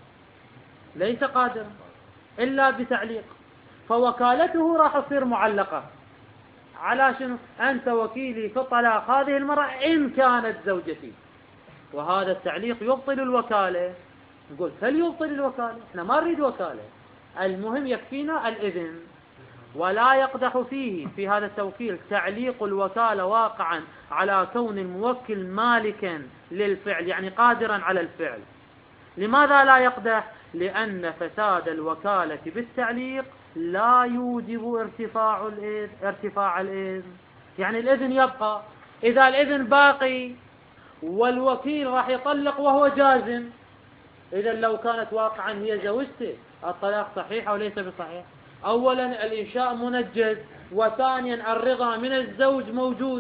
[SPEAKER 1] ليس قادرا إلا بتعليق. فوكالته راح تصير معلقة على شنو؟ أنت وكيلي في الطلاق هذه المرأة إن كانت زوجتي، وهذا التعليق يبطل الوكالة. نقول فليبطل الوكالة، احنا ما نريد وكالة، المهم يكفينا الإذن. ولا يقدح فيه في هذا التوكيل تعليق الوكالة واقعا على كون الموكل مالكا للفعل، يعني قادرا على الفعل. لماذا لا يقدح؟ لأن فساد الوكالة بالتعليق لا يوجب ارتفاع الإذن. يعني الإذن يبقى. إذا الإذن باقي والوكيل راح يطلق وهو جازم، إذا لو كانت واقعا هي زوجته الطلاق صحيح أو ليس بصحيح؟ أولا الإنشاء منجز، وثانيا الرضا من الزوج موجود،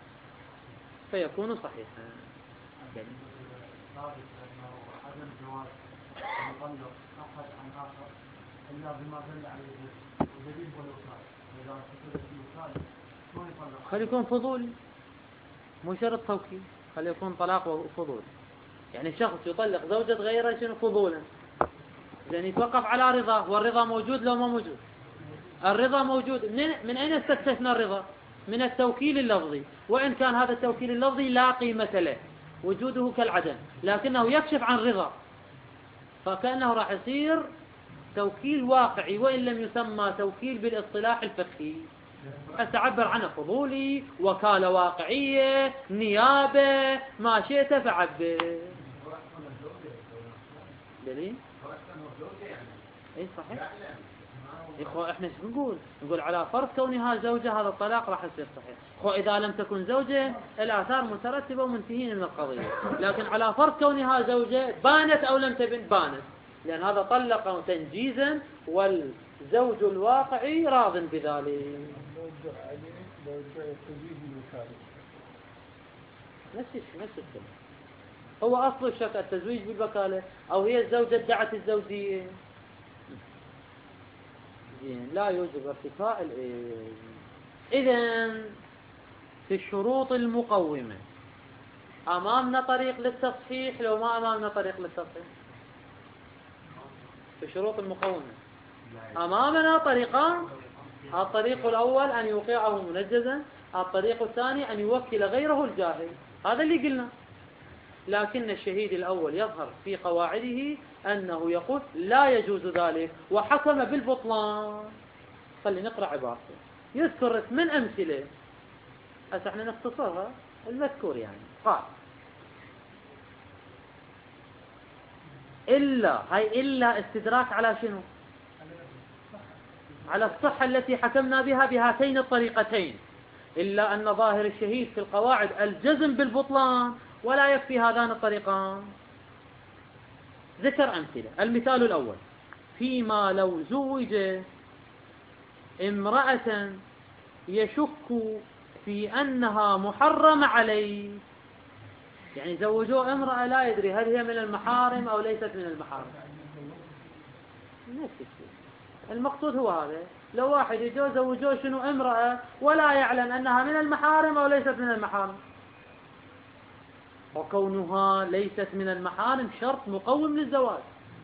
[SPEAKER 1] فيكون صحيحا. خلي يكون فضولي، مو شرط توكيل، خلي يكون طلاق فضولي. يعني شخص يطلق زوجة غيره شنو؟ فضولا. يعني يتوقف على رضاه، والرضا موجود لو ما موجود؟ الرضا موجود. من أين استكشفنا الرضا؟ من التوكيل اللفظي، وإن كان هذا التوكيل اللفظي لا قيمة له، وجوده كالعدم، لكنه يكشف عن رضا، فكأنه راح يصير توكيل واقعي وإن لم يسمى توكيل بالاصطلاح الفقهي. أتعبر عنه فضولي، وكالة واقعية، نيابة، ما شئت فعبر. دليل؟ اي صحيح. إخوة احنا شو نقول؟ نقول على فرض كونها زوجة هذا الطلاق راح يصير صحيح. إخوة إذا لم تكن زوجة الآثار مترتبة ومنتهين من القضية، لكن على فرض كونها زوجة بانت أو لم تبن بانت، لأن هذا طلق تنجيزا والزوج الواقعي راض بذلك. نفس الكلام. هو أصل الشك التزويج بالوكالة، أو هي الزوجة ادعت الزوجية. لا يوجب ارتفاع الإذن. إذن في الشروط المقومة أمامنا طريق للتصحيح لو ما أمامنا طريق للتصحيح؟ في الشروط المقومة أمامنا طريقان، الطريق الأول أن يوقعه منجزا، الطريق الثاني أن يوكل غيره الجاهل. هذا اللي قلنا. لكن الشهيد الأول يظهر في قواعده أنه يقول لا يجوز ذلك وحكم بالبطلان. خلي نقرأ عبارته. يذكر من أمثلة، هسه احنا نختصرها المذكور يعني. قال إلا استدراك على شنو؟ على الصحة التي حكمنا بها بهاتين الطريقتين. إلا أن ظاهر الشهيد في القواعد الجزم بالبطلان ولا يكفي هذان الطريقان. ذكر أمثلة. المثال الأول: فيما لو زوج امرأة يشك في أنها محرمة عليه، يعني زوجوه امرأة لا يدري هل هي من المحارم أو ليست من المحارم. نفس الشيء. المقصود هو هذا. لو واحد يجوز زوجوه شنو امرأة ولا يعلم أنها من المحارم أو ليست من المحارم، وكونها ليست من المحارم شرط مقوم للزواج،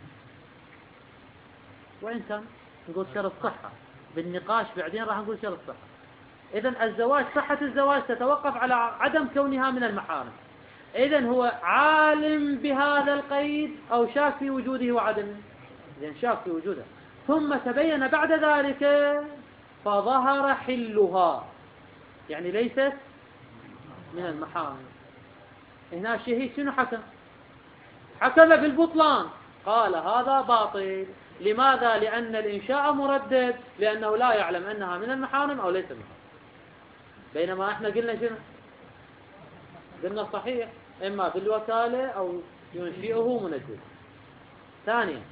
[SPEAKER 1] وإن كان نقول شرط صحة بالنقاش بعدين راح نقول شرط صحة. إذن الزواج، صحة الزواج تتوقف على عدم كونها من المحارم. إذن هو عالم بهذا القيد أو شاك في وجوده وعدمه؟ إذن شاك في وجوده، ثم تبين بعد ذلك فظهر حلها، يعني ليست من المحارم. هنا الشهيد شنو حكم؟ حكم بالبطلان، قال هذا باطل. لماذا؟ لأن الإنشاء مردد، لأنه لا يعلم أنها من المحارم أو ليس من المحارم. بينما احنا قلنا شنو؟ قلنا صحيح، إما بالوكالة أو ينشئه منجز. ثانيا،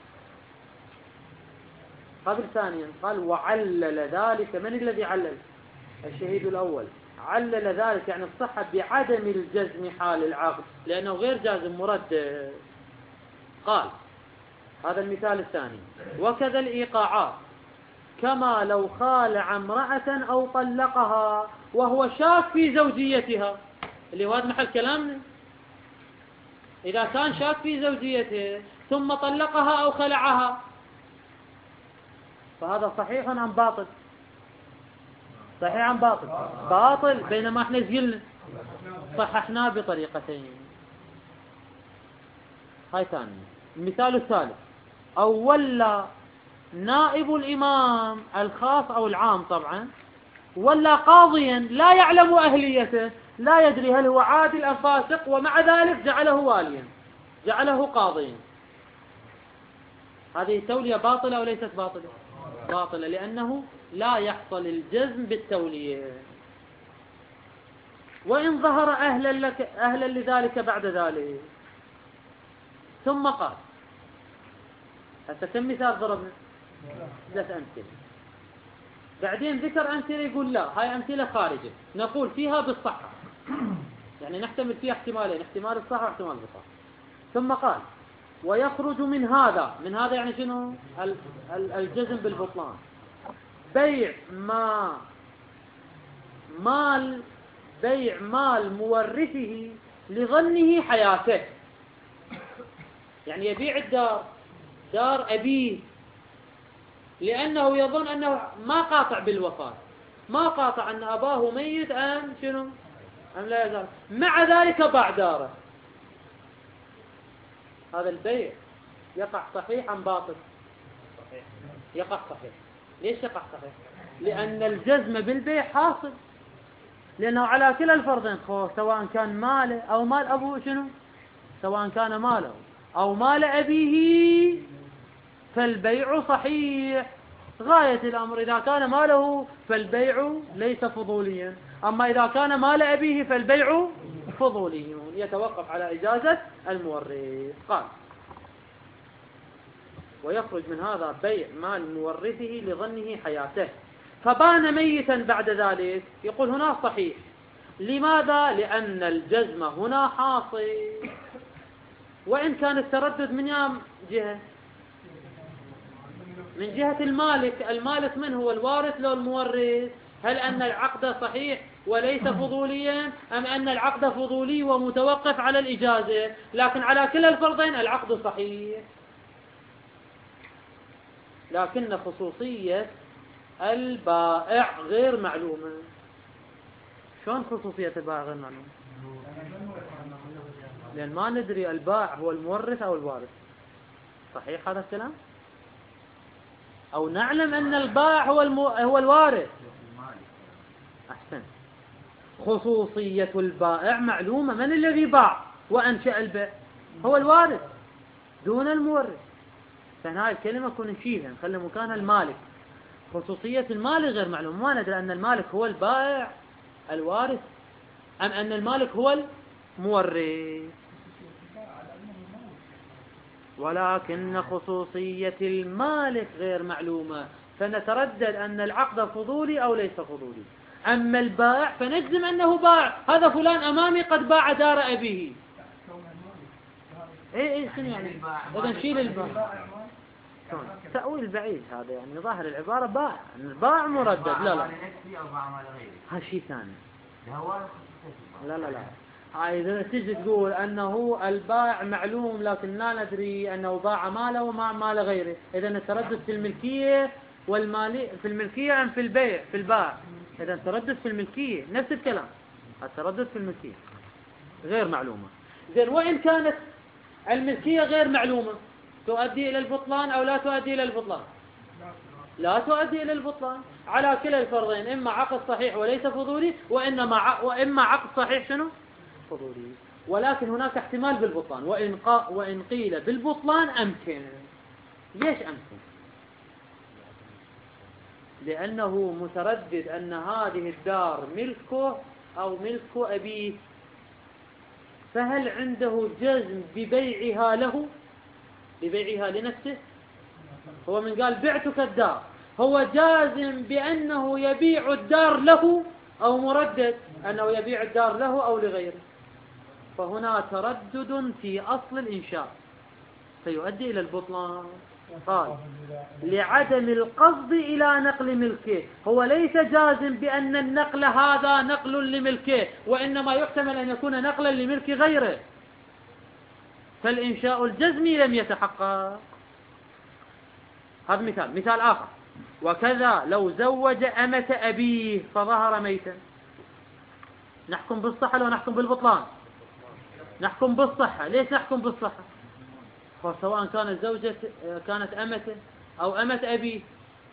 [SPEAKER 1] قبل ثانيا قال وعلل ذلك. من الذي علل؟ الشهيد الأول. علل ذلك يعني الصحة بعدم الجزم حال العقد، لأنه غير جازم مرد. قال هذا المثال الثاني: وكذا الإيقاعات، كما لو خالع امرأة أو طلقها وهو شاك في زوجيتها، اللي هو هذا محل كلامنا. إذا كان شاك في زوجيته ثم طلقها أو خلعها فهذا صحيح أم باطل؟ صحيح أم باطل؟ باطل. بينما احنا زيلنا صححناه بطريقتين. هاي ثانية. المثال الثالث: أو ولا نائب الإمام الخاص أو العام طبعا ولا قاضيا لا يعلم أهليته، لا يدري هل هو عادل أم فاسق، ومع ذلك جعله واليا، جعله قاضيا. هذه التولية باطلة أو ليست باطلة؟ باطلة، لأنه لا يحصل الجزم بالتولية، وإن ظهر أهلا لذلك بعد ذلك. ثم قال، هسه كم مثال ضربنا؟ 3 أمثلة. بعدين ذكر أمثلة يقول لا هاي أمثلة خارجة نقول فيها بالصحة، يعني نحتمل فيها احتمالين: احتمال الصحة واحتمال البطلان. ثم قال ويخرج من هذا يعني شنو؟ الجزم بالبطلان: بيع مال مورثه لظنه حياته. يعني يبيع الدار، دار أبيه، لأنه يظن أنه ما قاطع بالوفاة، ما قاطع أن أباه ميت أم شنو أم لا يزال، مع ذلك باع داره. هذا البيع يقع صحيح أم باطل؟ يقع صحيح. ليش يقع صحيح؟ لأن الجزم بالبيع حاصل، لأنه على كلا الفرضين، سواء كان ماله أو مال أبوه شنو، سواء كان ماله أو مال أبيه فالبيع صحيح. غاية الأمر إذا كان ماله فالبيع ليس فضوليا، أما إذا كان مال أبيه فالبيع فضولي، يتوقف على إجازة المورث. قال ويخرج من هذا بيع مال مورثه لظنه حياته فبان ميتا بعد ذلك، يقول هنا صحيح. لماذا؟ لأن الجزم هنا حاصل، وإن كان التردد من يام جهة، من جهة المالك من هو الوارث لو المورث؟ هل أن العقد صحيح وليس فضوليا، أم أن العقد فضولي ومتوقف على الإجازة؟ لكن على كلا الفرضين العقد صحيح، لكن خصوصية البائع غير معلومة. شلون خصوصية البائع غير معلومة؟ لأن ما ندري البائع هو المورث أو الوارث. صحيح هذا الكلام؟ أو نعلم أن البائع هو الوارث. أحسن. خصوصية البائع معلومة، من الذي باع وأنشأ البيع؟ هو الوارث دون المورث. فهنا الكلمة كون نشيلها نخلي مكانها المالك. خصوصية المالك غير معلومة، ما ندري أن المالك هو البائع الوارث أم أن المالك هو المورث. ولكن خصوصية المالك غير معلومة، فنتردد أن العقد فضولي أو ليس فضولي. أما البائع فنجزم أنه بائع، هذا فلان أمامي قد باع دار أبيه. إيه شنو يعني؟ إذا نشيل البائع. تأويل بعيد هذا، يعني ظاهر العبارة بائع، البائع مردد. لا هذا شيء ثاني. لا إذا تجي تقول أنه البائع معلوم لكن لا ندري أنه باع ماله وما مال غيره، إذا التردد في الملكية والمالي في الملكية أم في البيع في البائع؟ إذا التردد في الملكية نفس الكلام، التردد في الملكية غير معلومة. إذن وإن كانت الملكية غير معلومة تؤدي إلى البطلان أو لا تؤدي إلى البطلان؟ لا تؤدي إلى البطلان على كلا الفرضين، إما عقد صحيح وليس فضولي، وإما عقد صحيح شنو؟ فضولي. ولكن هناك احتمال بالبطلان، وإن قيل بالبطلان أمكن. ليش أمكن؟ لأنه متردد أن هذه الدار ملكه أو ملك أبيه، فهل عنده جزم ببيعها له، ببيعها لنفسه؟ هو من قال بعتك الدار، هو جازم بأنه يبيع الدار له أو مردد أنه يبيع الدار له أو لغيره. فهنا تردد في أصل الإنشاء فيؤدي إلى البطلان. قال لعدم القصد إلى نقل ملكه، هو ليس جازم بأن النقل هذا نقل لملكه، وإنما يحتمل أن يكون نقلا لملك غيره، فالإنشاء الجزمي لم يتحقق. هذا مثال آخر. وكذا لو زوج أمة أبيه فظهر ميتا، نحكم بالصحة لو نحكم بالبطلان؟ نحكم بالصحة. ليش نحكم بالصحة؟ سواء كانت زوجة كانت أمته أو أمة أبيه،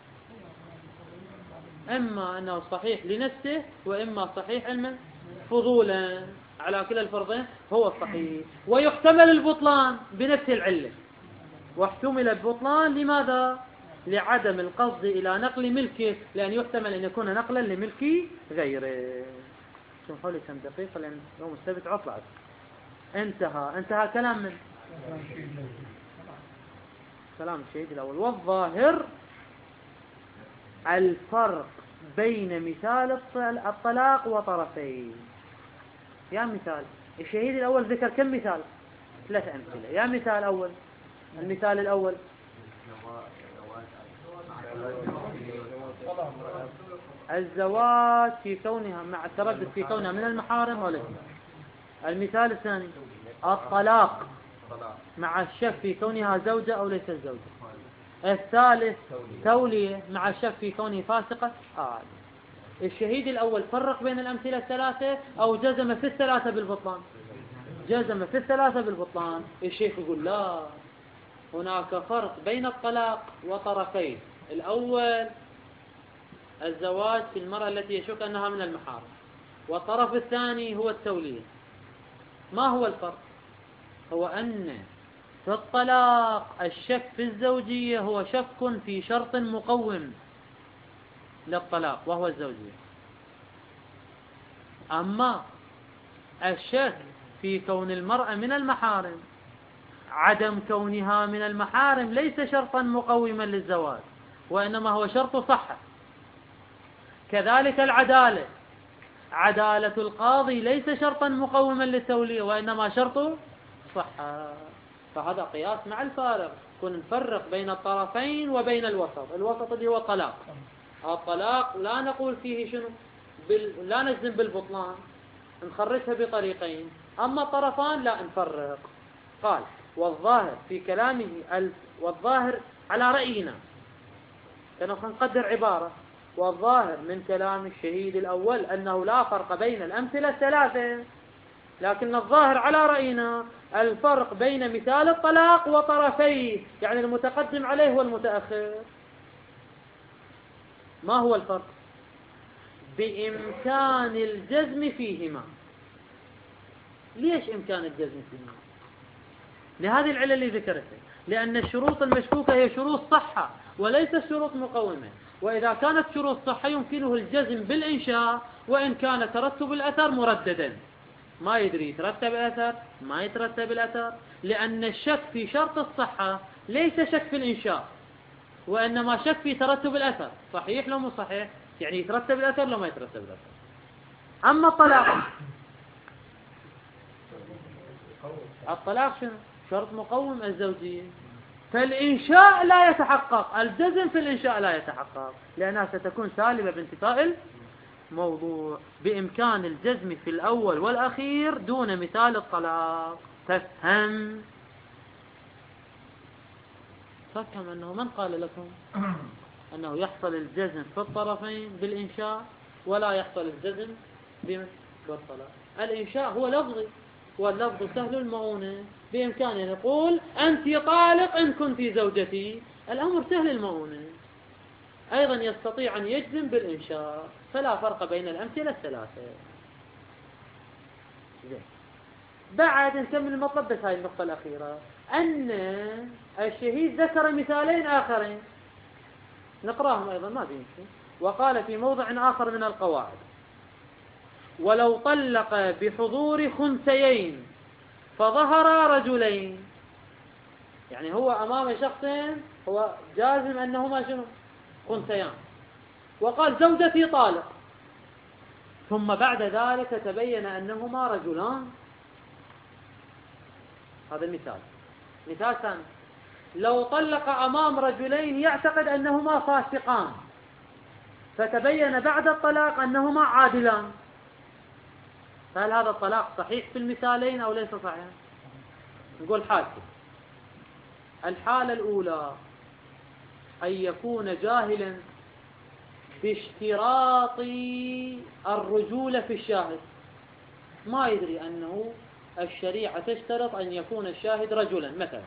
[SPEAKER 1] إما أنه صحيح لنفسه وإما صحيح علما فضولا، على كلا الفرضين هو الصحيح. ويحتمل البطلان بنفس العلة، واحتمل البطلان لماذا؟ لعدم القصد إلى نقل ملكه، لأن يحتمل أن يكون نقلا لملك غيره. شوفوا لي كم دقيقة لأن يوم السبت عطلة. انتهى كلام من كلام الشهيد الأول. والظاهر الفرق بين مثال الطلاق وطرفين. يا مثال الشهيد الأول ذكر كم مثال؟ 3 أمثلة. يا مثال أول، المثال الأول الزواج في كونها مع التردد في كونها من المحارم وليس. المثال الثاني الطلاق مع الشك في كونها زوجة أو ليست زوجة. الثالث تولية مع الشك في كونه فاسقة. الشهيد الأول فرق بين الأمثلة الثلاثة أو جزم في الثلاثة بالبطلان؟ جزم في الثلاثة بالبطلان. الشيخ يقول لا، هناك فرق بين الطلاق وطرفين. الأول الزواج في المرأة التي يشك أنها من المحارم، والطرف الثاني هو التولية. ما هو الفرق؟ هو أن في الطلاق الشك في الزوجية هو شك في شرط مقوم للطلاق وهو الزوجية، أما الشك في كون المرأة من المحارم، عدم كونها من المحارم ليس شرطا مقوما للزواج، وإنما هو شرط صحة. كذلك العدالة، عدالة القاضي ليس شرطا مقوما للتولية وإنما شرط صحة. فهذا قياس مع الفارق، كن نفرق بين الطرفين وبين الوسط. الوسط اللي هو الطلاق. الطلاق لا نقول فيه شنو لا نجزم بالبطلان، نخرجها بطريقين. أما الطرفان لا نفرق. قال والظاهر في كلامه والظاهر على رأينا، كانوا نقدر عبارة والظاهر من كلام الشهيد الأول أنه لا فرق بين الأمثلة الثلاثة، لكن الظاهر على رأينا الفرق بين مثال الطلاق وطرفيه، يعني المتقدم عليه والمتأخر. ما هو الفرق؟ بإمكان الجزم فيهما. ليش إمكان الجزم فيهما؟ لهذه العلة اللي ذكرتها، لأن الشروط المشكوكة هي شروط صحة وليست شروط مقومة، وإذا كانت شروط صحة يمكنه الجزم بالإنشاء، وإن كان ترتب الأثر مرددا، ما يدري يترتب الأثر ما يترتب الأثر، لأن الشك في شرط الصحة ليس شك في الإنشاء، وإنما شك في ترتب الأثر، صحيح لو مو صحيح، يعني يترتب الأثر لو ما يترتب الأثر. أما الطلاق شنو؟ شرط مقوم الزوجية، فالإنشاء لا يتحقق، الجزم في الإنشاء لا يتحقق، لأنها ستكون سالبة بانتفاء الموضوع. بإمكان الجزم في الأول والأخير دون مثال الطلاق. تفهم أنه من قال لكم أنه يحصل الجزم في الطرفين بالإنشاء ولا يحصل الجزم بالطلاق؟ الإنشاء هو لفظي، واللفظ سهل المؤونة، بإمكانه يقول أنت طالق إن كنت زوجتي، الأمر سهل المؤونة. أيضا يستطيع أن يجزم بالإنشاء، فلا فرق بين الأمثلة الثلاثة. بعد نكمل المطلب، بس هاي النقطة الأخيرة، أن الشهيد ذكر مثالين آخرين نقراهم أيضا ما بيمشي. وقال في موضع آخر من القواعد ولو طلق بحضور خنثيين فظهر رجلين، يعني هو أمام شخصين هو جازم أنهما شنو؟ خنثيان، وقال زوجتي طالق، ثم بعد ذلك تبين أنهما رجلان. هذا مثال. مثال ثاني، لو طلق أمام رجلين يعتقد أنهما فاسقان، فتبين بعد الطلاق أنهما عادلان، فهل هذا الطلاق صحيح في المثالين أو ليس صحيح؟ نقول حالته. الحالة الأولى أن يكون جاهلا باشتراط الرجولة في الشاهد، ما يدري أنه الشريعة تشترط أن يكون الشاهد رجلا مثلا،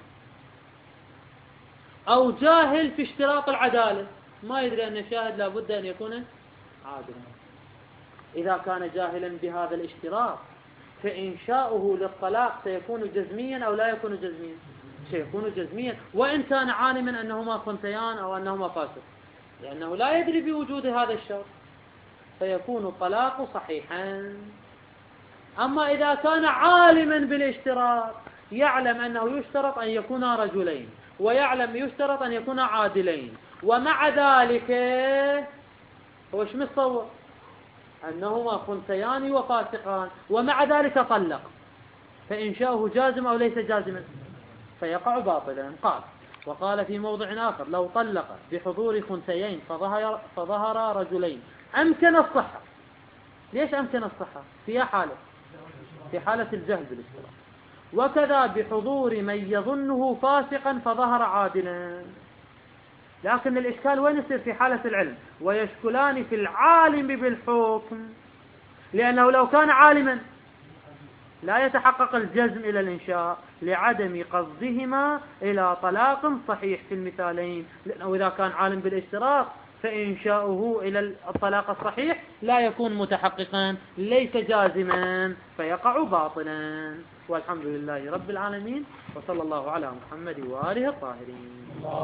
[SPEAKER 1] أو جاهل في اشتراط العدالة، ما يدري أن الشاهد لابد أن يكون عادلا. إذا كان جاهلا بهذا الاشتراط فإنشاؤه للطلاق سيكون جزميا أو لا يكون جزميا؟ سيكون جزميا، وإن كان عالما أنهما خنثيان أو أنهما فاسق، لأنه لا يدري بوجود هذا الشرط، فيكون الطلاق صحيحا. أما إذا كان عالما بالاشتراط، يعلم أنه يشترط أن يكونا رجلين، ويعلم يشترط أن يكونا عادلين، ومع ذلك هو ايش متصور؟ أنهما خنثيان وفاسقان، ومع ذلك طلق، فإنشاؤه جازم أو ليس جازما؟ فيقع باطلا. قال وقال في موضع آخر لو طلق بحضور خنثيين فظهر رجلين أمكن الصحة. ليش أمكن الصحة؟ في حالة، في حالة الجهل بالاشتراط. وكذا بحضور من يظنه فاسقا فظهر عادلا. لكن الإشكال وين يصير؟ في حالة العلم، ويشكلان في العالم بالحكم، لأنه لو كان عالما لا يتحقق الجزم إلى الإنشاء لعدم قصدهما إلى طلاق صحيح في المثالين، لأنه إذا كان عالم بالاشتراط فإنشاؤه إلى الطلاق الصحيح لا يكون متحققا، ليس جازما، فيقع باطلا. والحمد لله رب العالمين، وصلى الله على محمد وآله الطاهرين.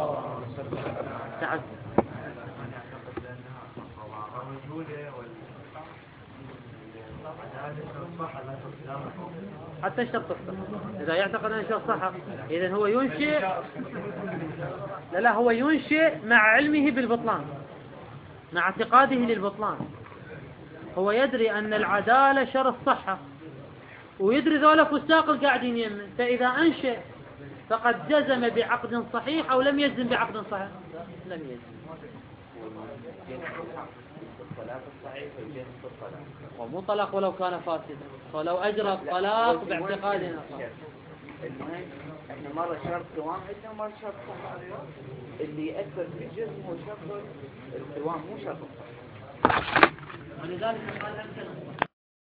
[SPEAKER 1] حتى الشرط الصحة، إذا يعتقد أن الشرط صحة إذن هو ينشئ، لا هو ينشئ مع علمه بالبطلان، مع اعتقاده للبطلان. هو يدري أن العدالة شرط صحة، ويدري ذولا فساق القاعدين يمن، فإذا أنشئ فقد جزم بعقد صحيح أو لم يجزم بعقد صحيح؟ لم يجزم. ومو طلاق ولو كان فاسدا، ولو أجرى الطلاق باعتقادنا.
[SPEAKER 3] المهم احنا مرة شرط دوام عندنا مرة شرط صحة. اللي يأثر في الجسم هو شرط الدوام مو شرط.
[SPEAKER 1] ولذلك قال أمثلة